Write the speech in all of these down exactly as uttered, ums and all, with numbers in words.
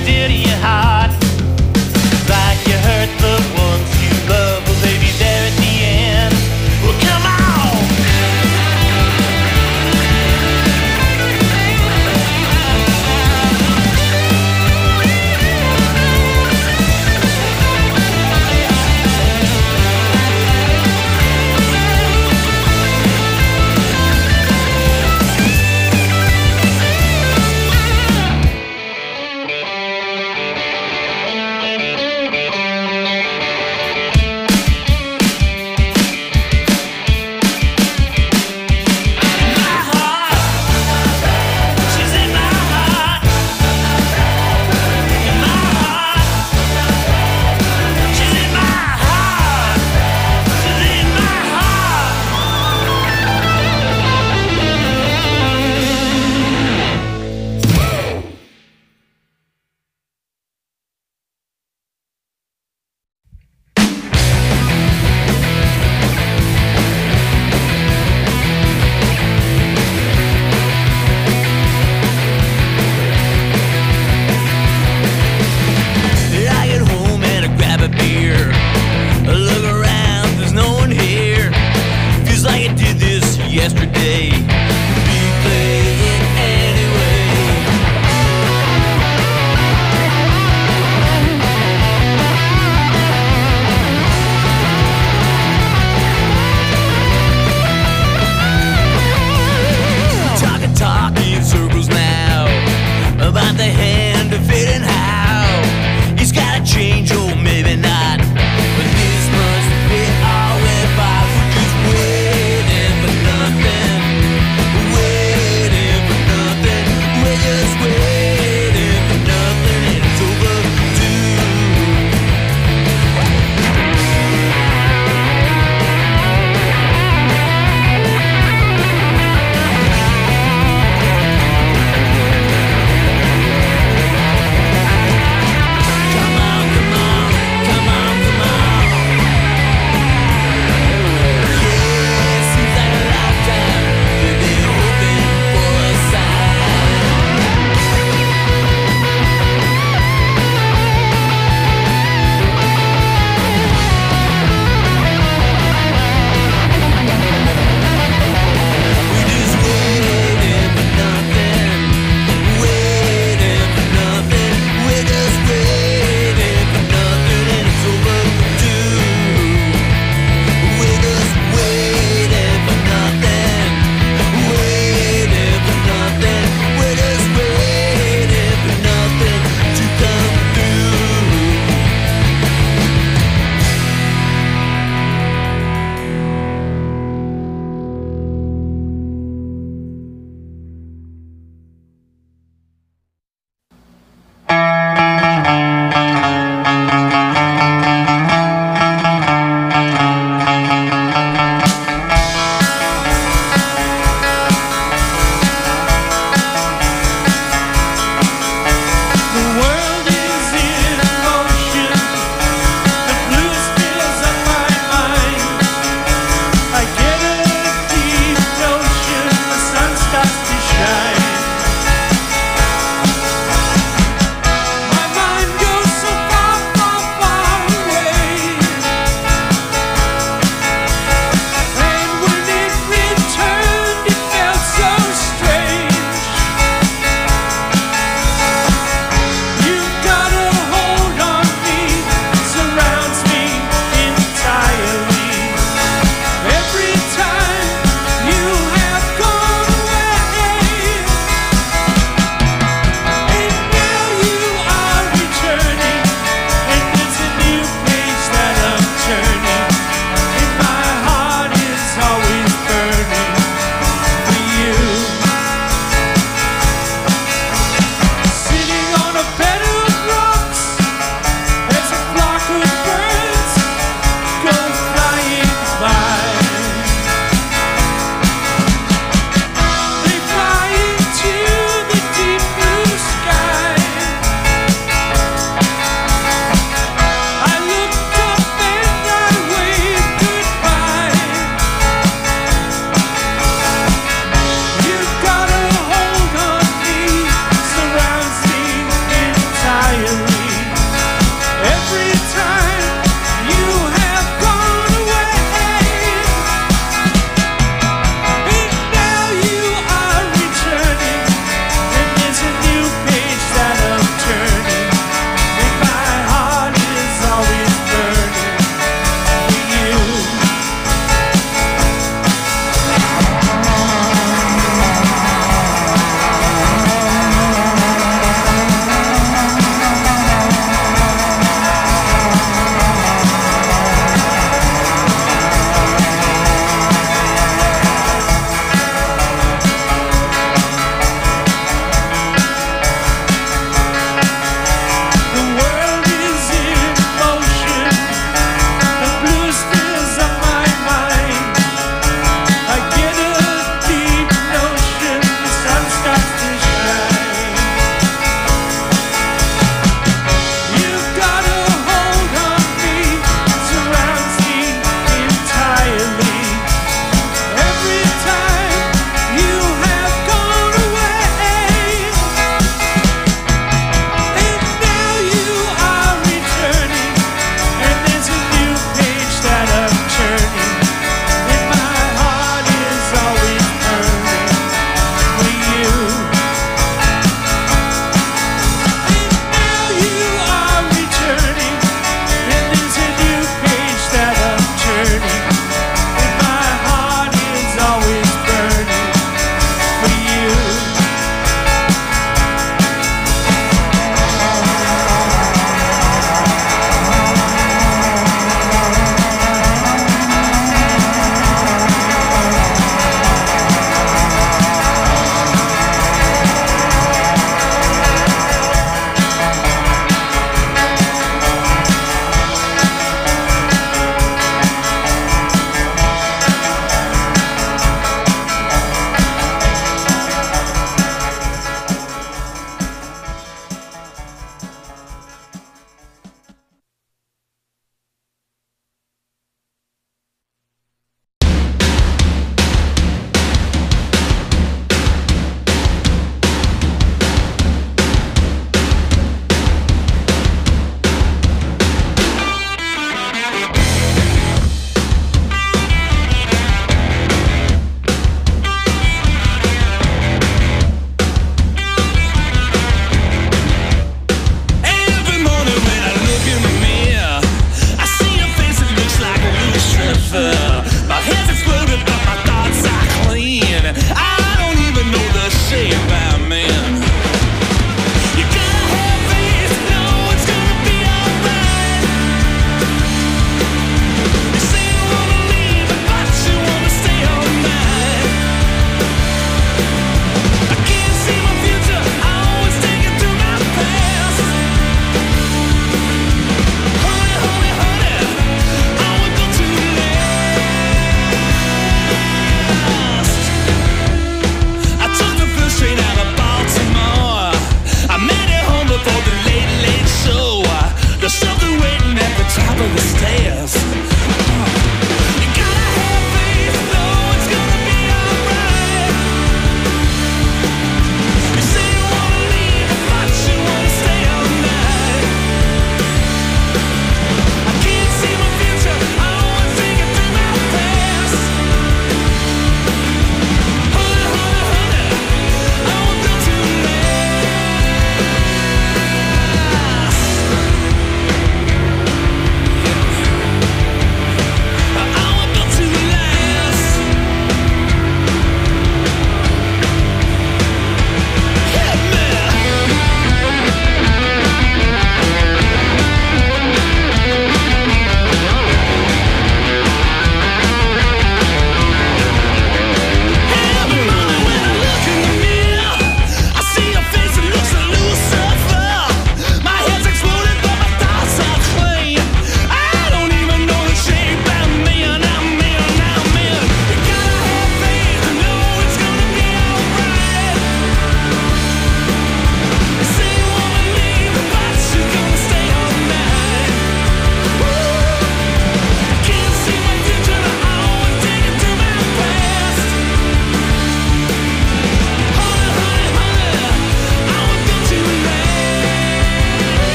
dear to your heart. Like you hurt the ones you love, well, baby, there at the end. Well, come on!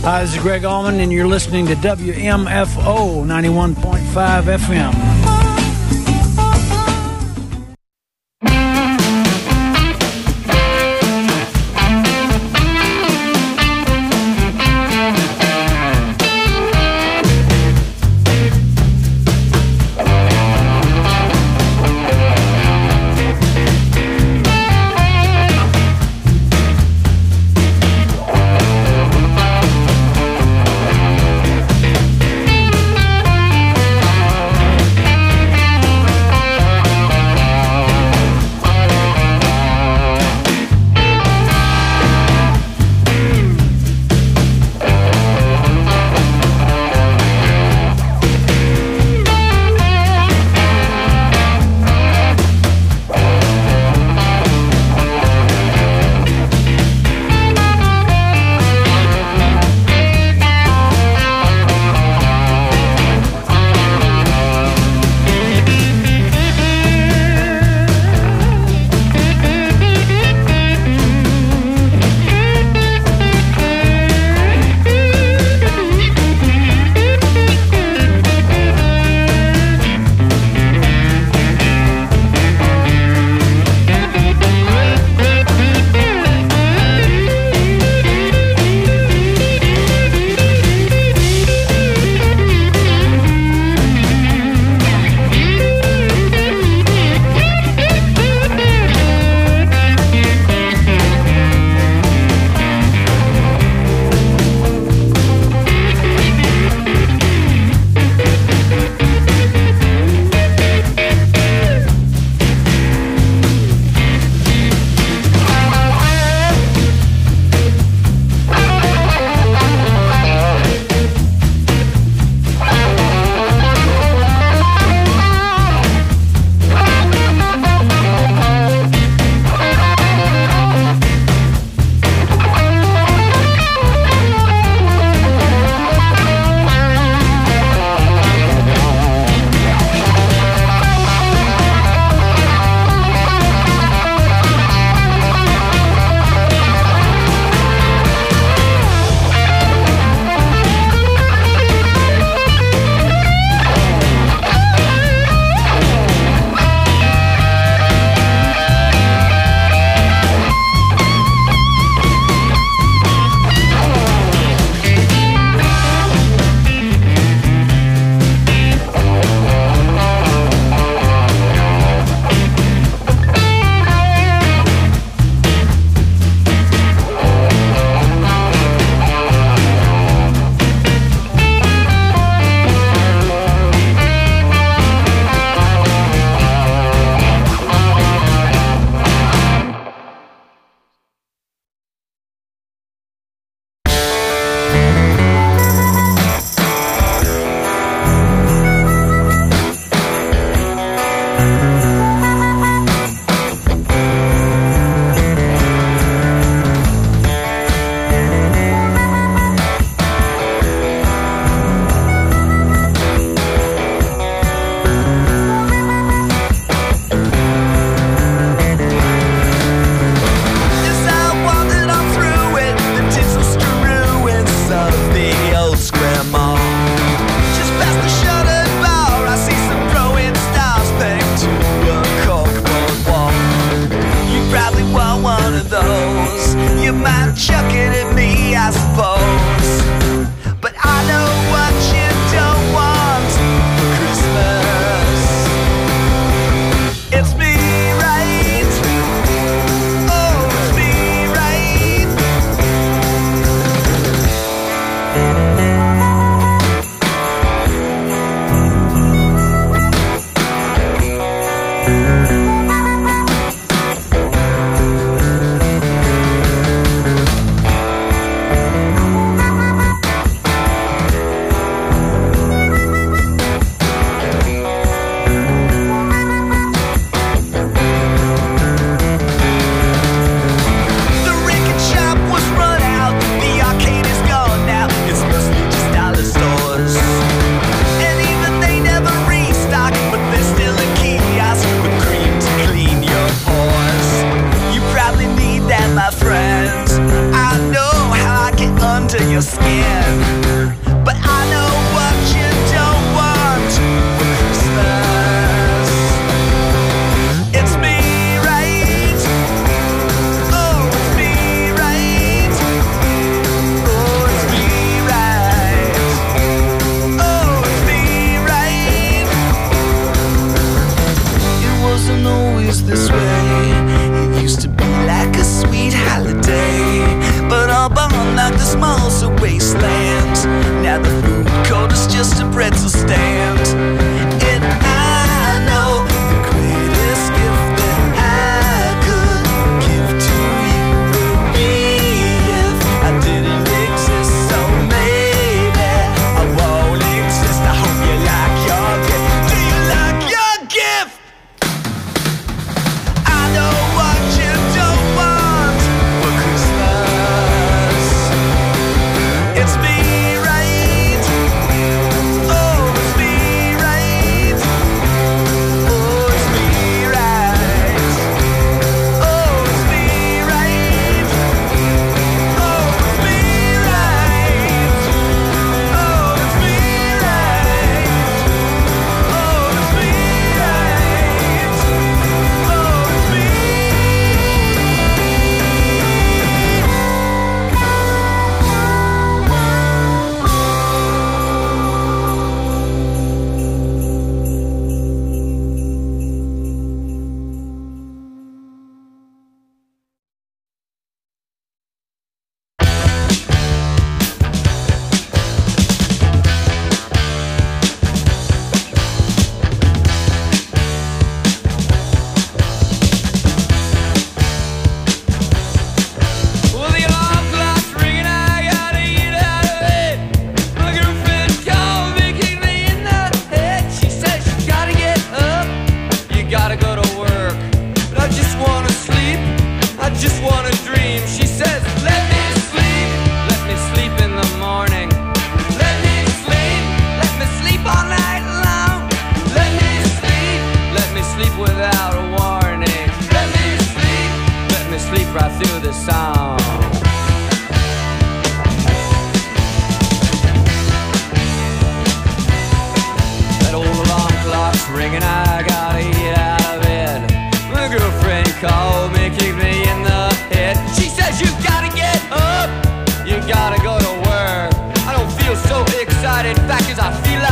Hi, this is Greg Allman, and you're listening to W M F O ninety-one point five F M.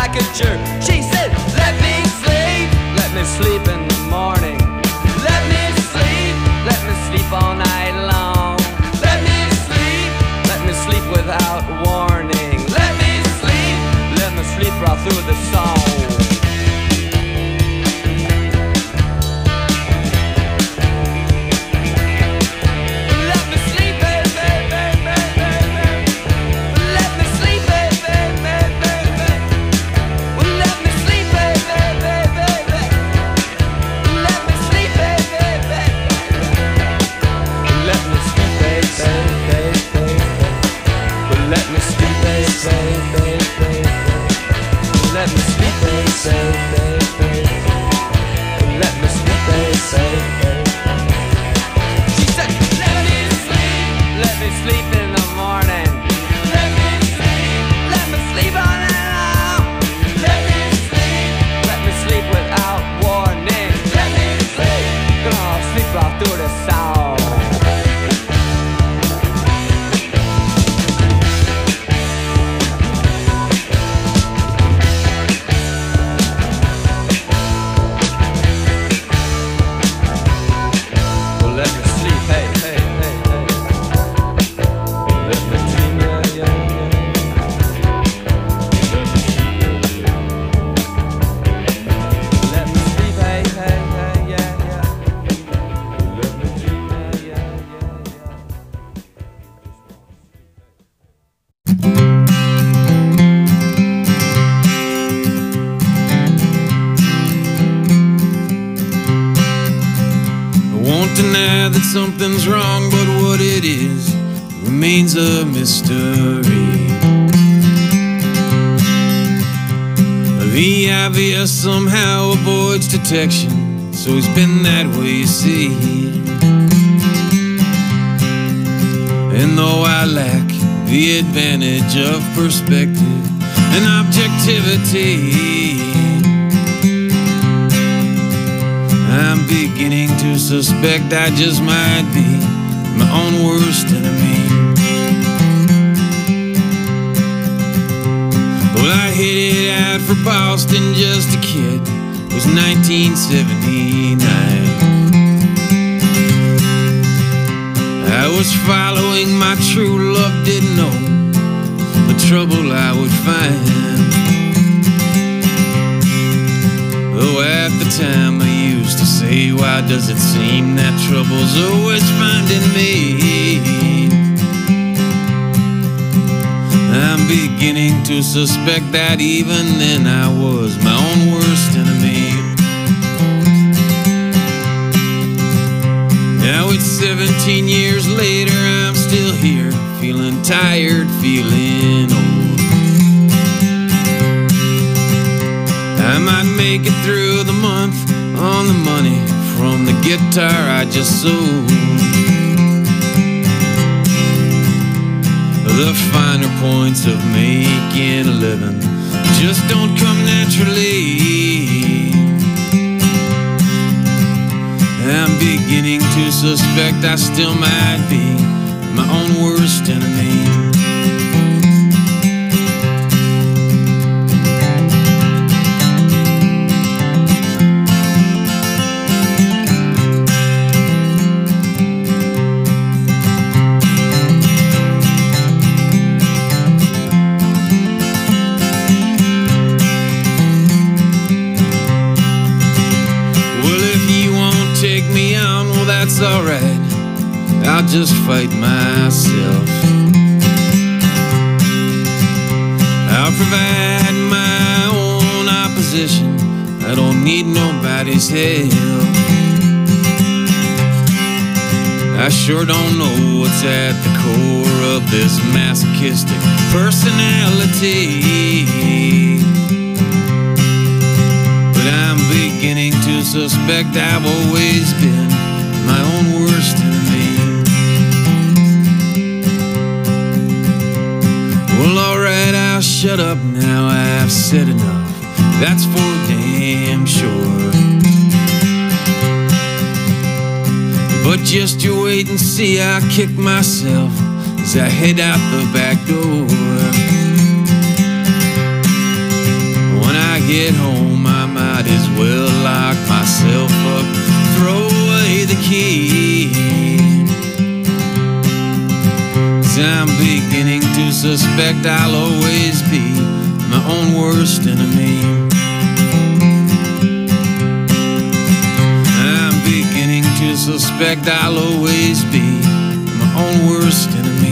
like a jerk. She said, let me sleep, let me sleep in the morning. Let me sleep, let me sleep all night long. Let me sleep, let me sleep without warning. Let me sleep, let me sleep right through the song. Something's wrong, but what it is remains a mystery. The I V S somehow avoids detection, so it's been that way, you see. And though I lack the advantage of perspective and objectivity, I'm beginning to suspect I just might be my own worst enemy. Well, I headed out for Boston, just a kid. It was nineteen seventy-nine. I was following my true love, didn't know the trouble I would find. Though at the time I used to say, why does it seem that trouble's always finding me? I'm beginning to suspect that even then I was my own worst enemy. Now it's seventeen years later, I'm still here, feeling tired, feeling old. I might make it through the month on the money from the guitar I just sold. The finer points of making a living just don't come naturally. I'm beginning to suspect I still might be my own worst enemy. That's alright, I'll just fight myself. I'll provide my own opposition, I don't need nobody's help. I sure don't know what's at the core of this masochistic personality, but I'm beginning to suspect I've always been my own worst enemy. Well, alright, I'll shut up now, I've said enough, that's for damn sure. But just you wait and see, I'll kick myself as I head out the back door. suspect I'll always be my own worst enemy. I'm beginning to suspect I'll always be my own worst enemy.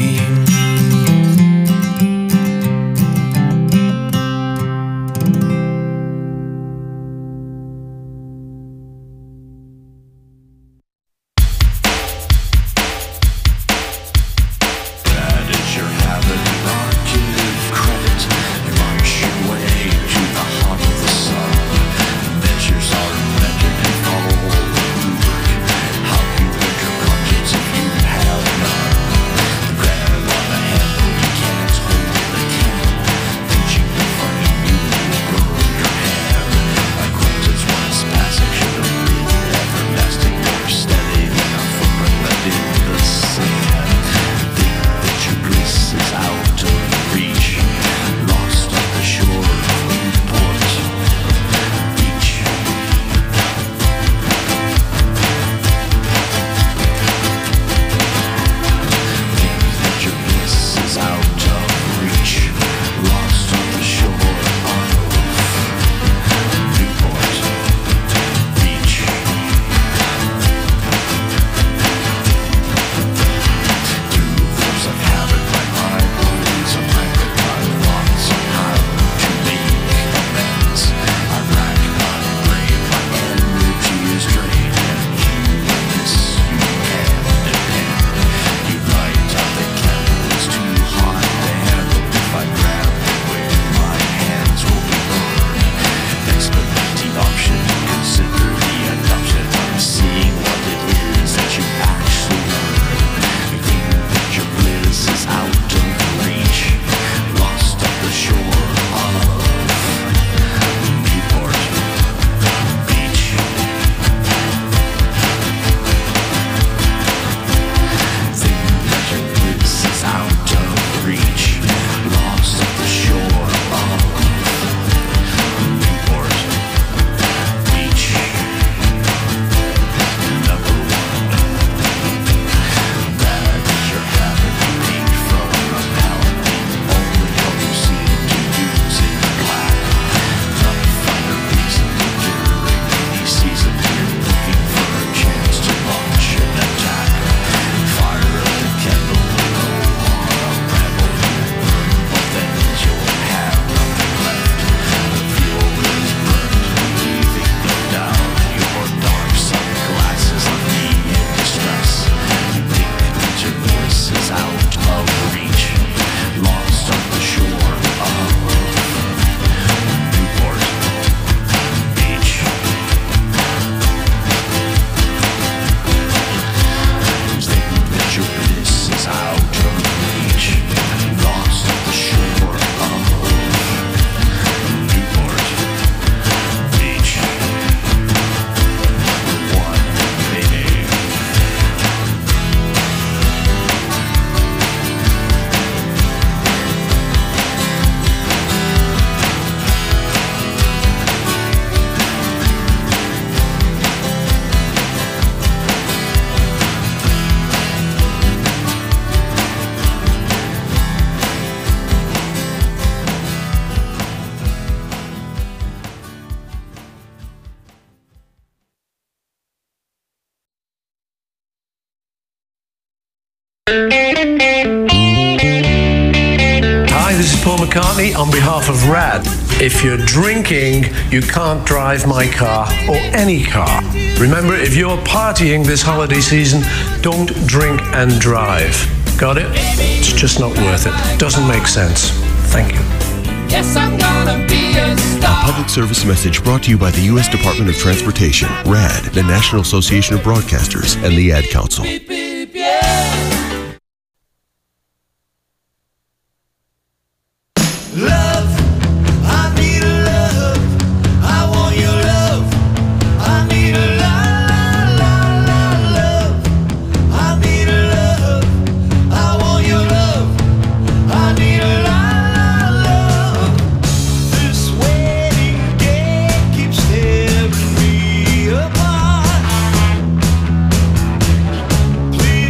Hi, this is Paul McCartney on behalf of RAD. If you're drinking, you can't drive my car or any car. Remember, if you're partying this holiday season, don't drink and drive. Got it? It's just not worth it. Doesn't make sense. Thank you. Yes, I'm gonna be a star. A public service message brought to you by the U S Department of Transportation, RAD, the National Association of Broadcasters, and the Ad Council. Beep, beep, yeah. Love, I need a love. I want your love. I need a la la la la love. I need a love. I want your love. I need a la la love. This wedding day keeps tearing me apart. Please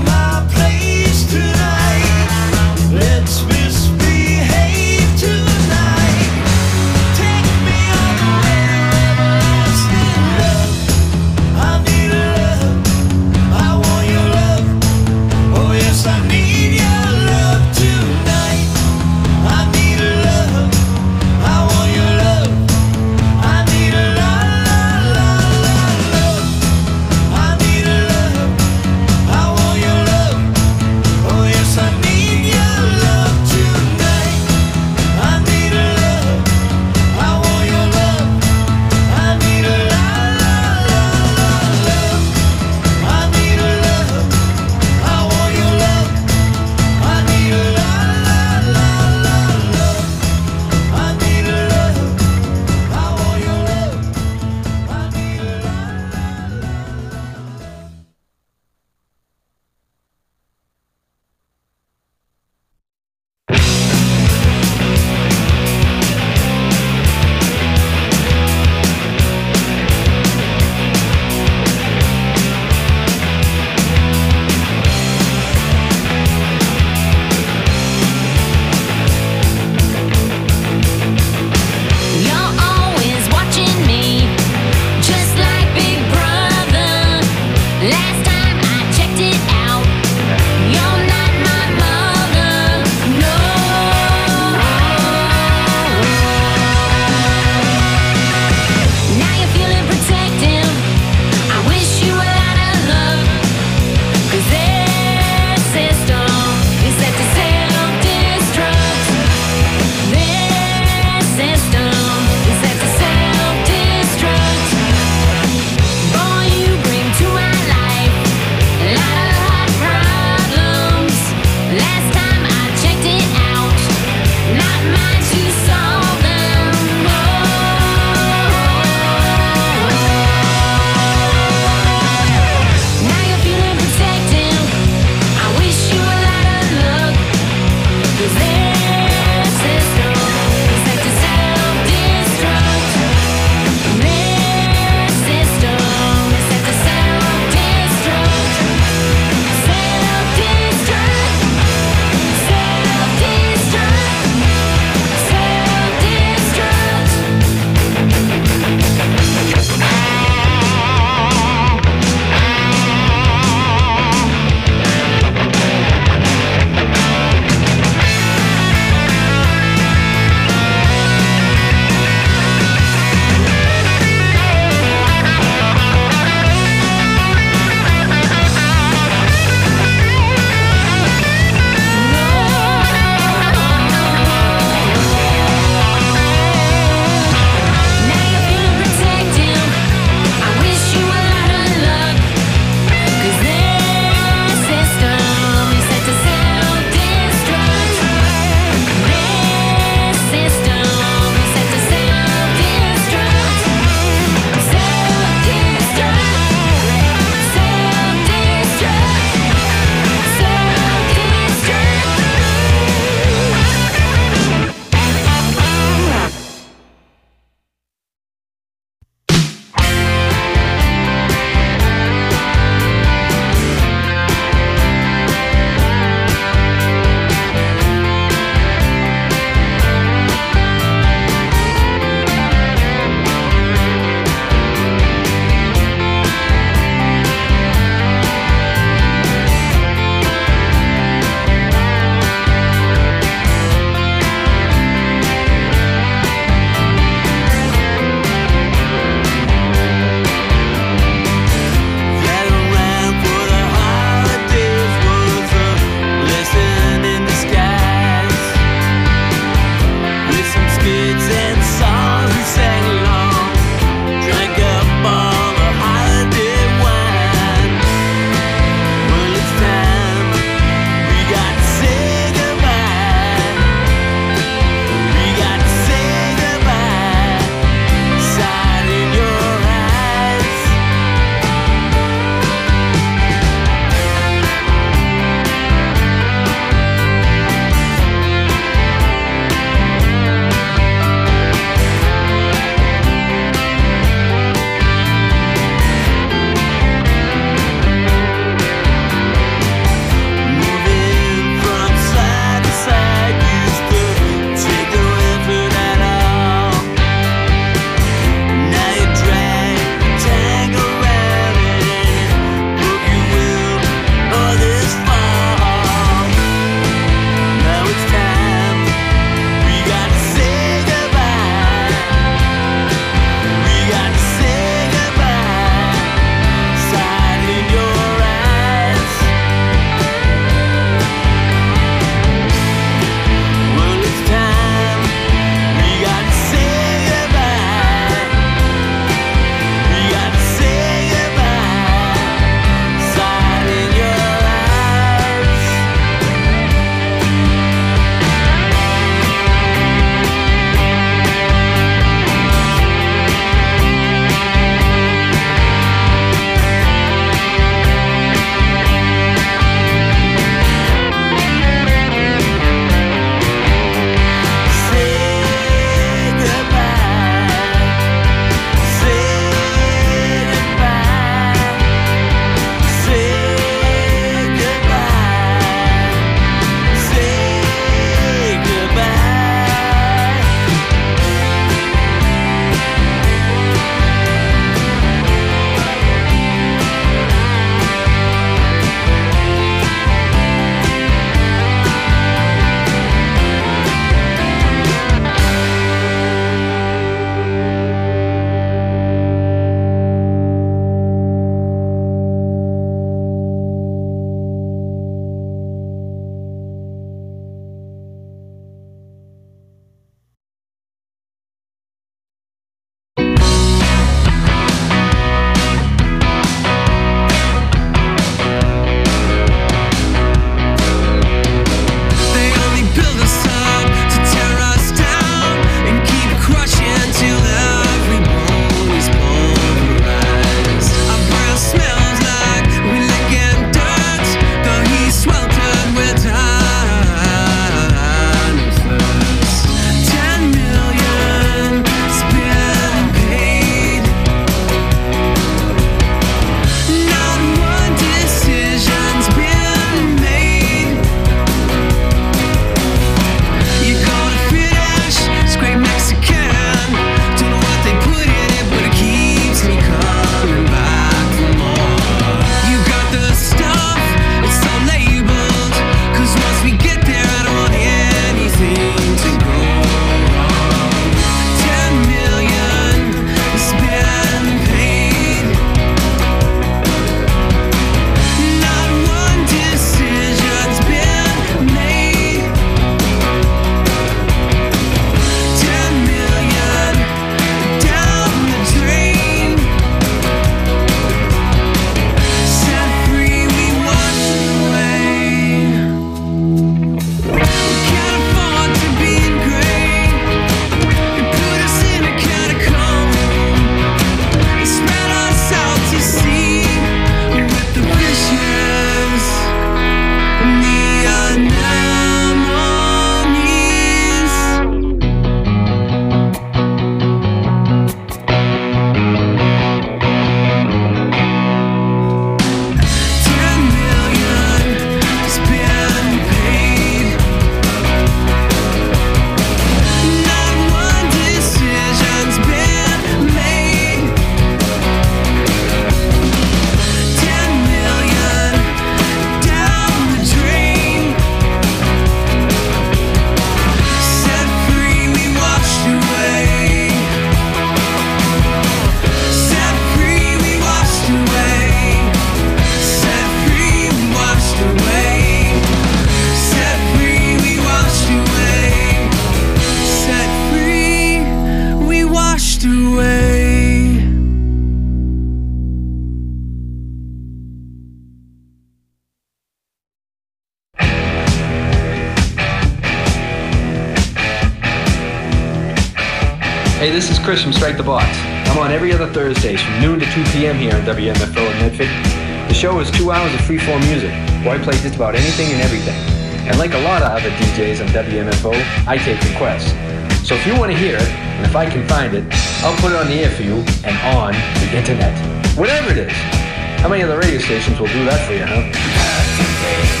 Hey, this is Chris from Strike the Box. I'm on every other Thursdays from noon to two p.m. here on W M F O in Medford. The show is two hours of free-form music, where I play just about anything and everything. And like a lot of other D Js on W M F O, I take requests. So if you want to hear it, and if I can find it, I'll put it on the air for you and on the internet. Whatever it is. How many other radio stations will do that for you, huh?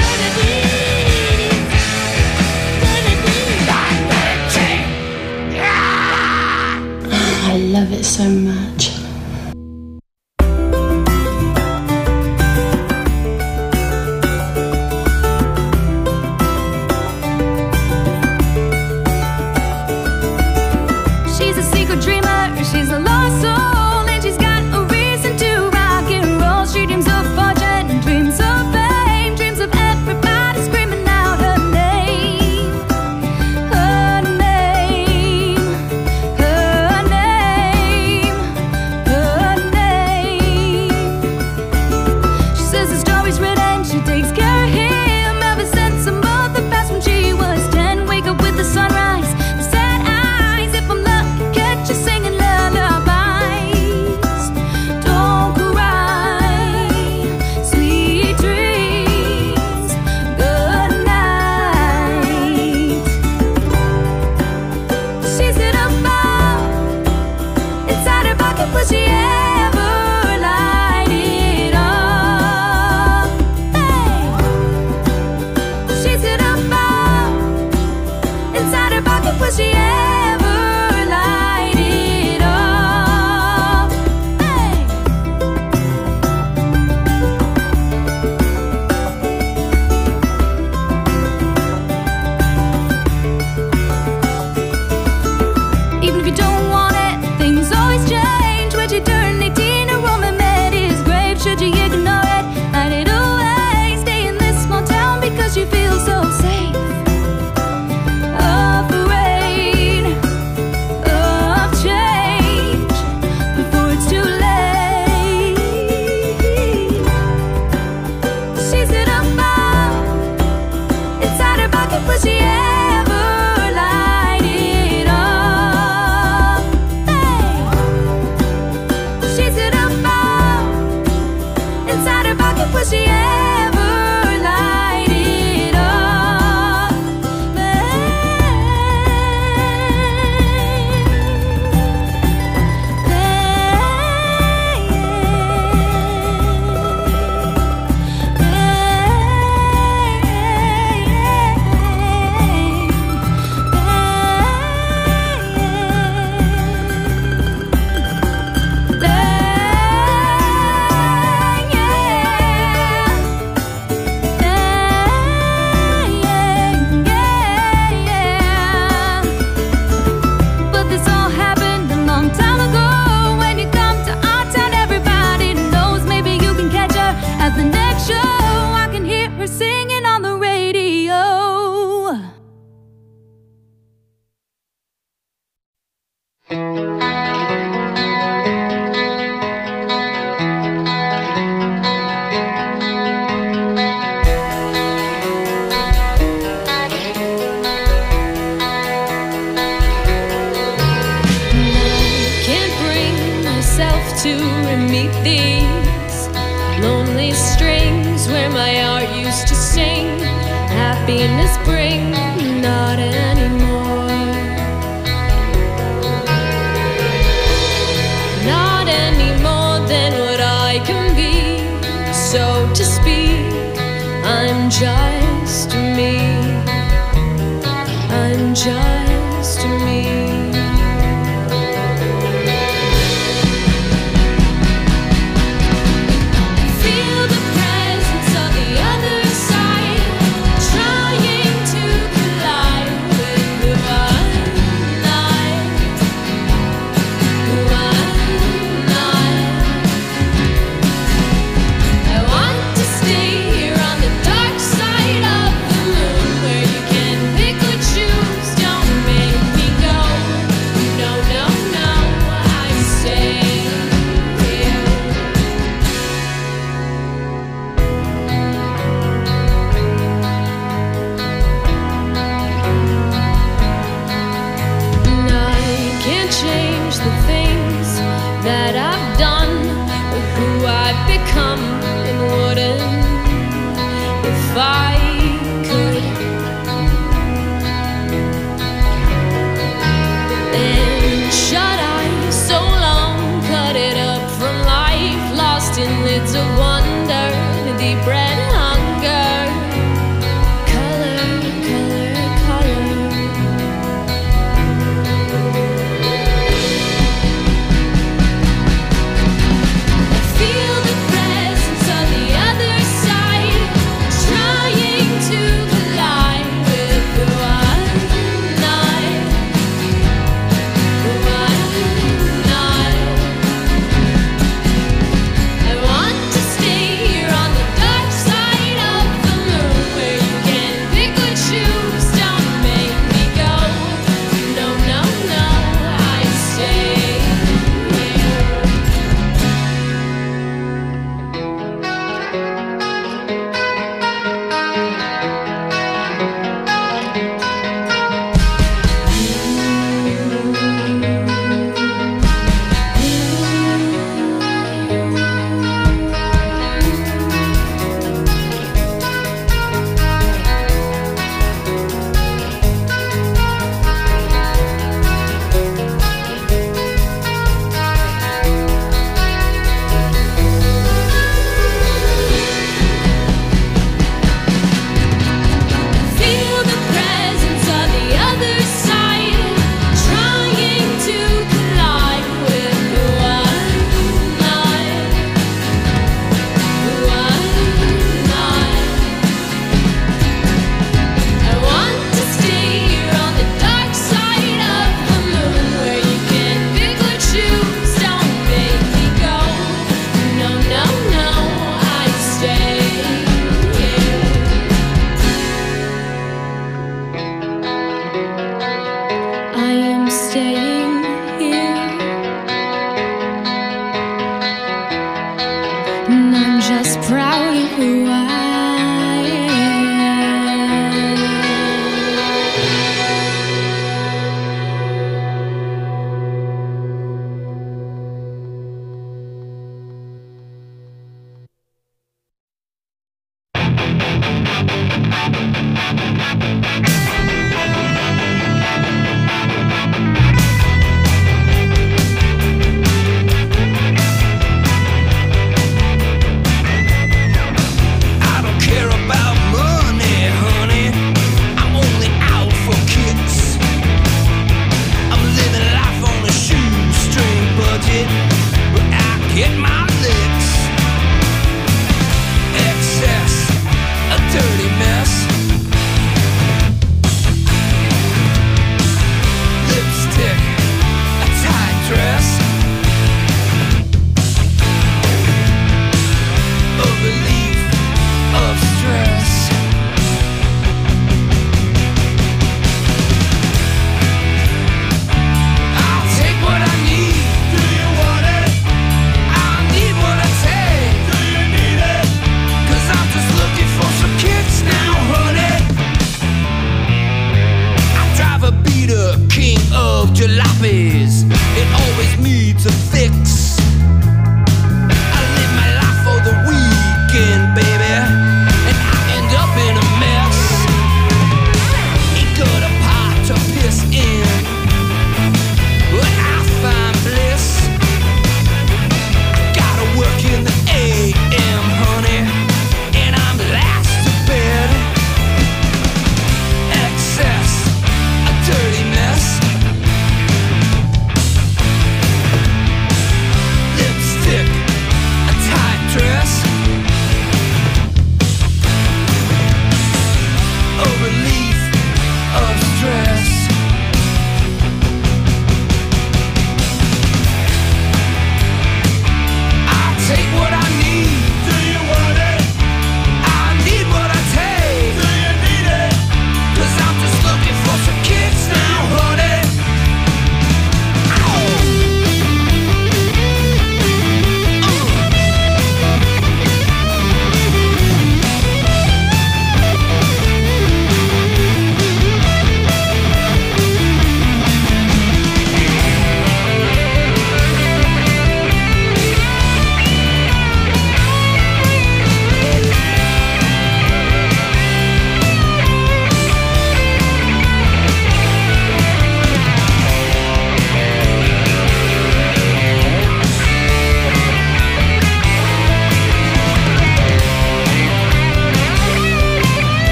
I love it so much. She's a secret dreamer, she's a lost soul, and she's got a reason to rock and roll. She dreams of fortune, dreams of fame, dreams of everybody screaming out her name. Her name, her name, her name. She says the story's written, she takes care of him ever since her mother passed when she was ten. Wake up with the sunrise, the sad eyes, if I'm lucky, catch you singing lullabies. Don't cry, sweet dreams, good night. She's in a ball inside her pocket, will she ever light it up? Hey, she's in a ball inside her pocket, will she ever light it up? Hey. Even if you don't want it, things always change. When she turned eighteen, a woman met his grave. Should you ignore it, hide it away? Stay in this small town because you feel so safe. Afraid of change before it's too late. She's in a ball inside her pocket, will she ever light it up? Hey, she's in a ball inside her pocket, will she ever light it up? But this all happened a long time ago. When you come to our town, everybody knows. Maybe you can catch her at the next show. I can hear her singing on the radio. Can't bring myself to meet these lonely strings where my heart used to sing. Happiness bring, not anymore. Not any more than what I can be. So to speak, I'm just me. I'm just